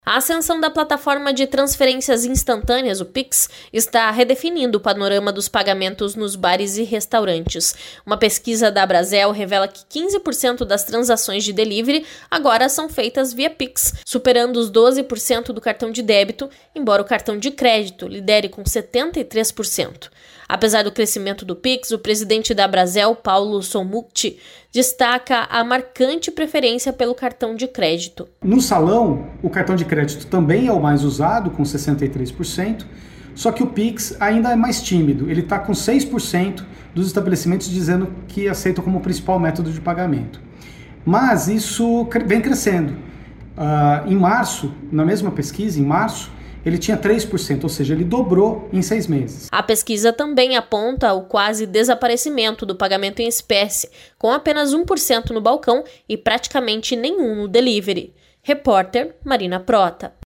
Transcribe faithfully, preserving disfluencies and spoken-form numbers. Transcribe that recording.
A ascensão da plataforma de transferências instantâneas, o Pix, está redefinindo o panorama dos pagamentos nos bares e restaurantes. Uma pesquisa da Brasel revela que quinze por cento das transações de delivery agora são feitas via Pix, superando os doze por cento do cartão de débito, embora o cartão de crédito lidere com setenta e três por cento. Apesar do crescimento do Pix, o presidente da Brasel, Paulo Sommucci, destaca a marcante preferência pelo cartão de crédito. No salão, o cartão de crédito também é o mais usado, com sessenta e três por cento, só que o Pix ainda é mais tímido. Ele está com seis por cento dos estabelecimentos dizendo que aceitam como principal método de pagamento. Mas isso vem crescendo. Uh, em março, na mesma pesquisa, em março, ele tinha três por cento, ou seja, ele dobrou em seis meses. A pesquisa também aponta o quase desaparecimento do pagamento em espécie, com apenas um por cento no balcão e praticamente nenhum no delivery. Repórter Marina Prota.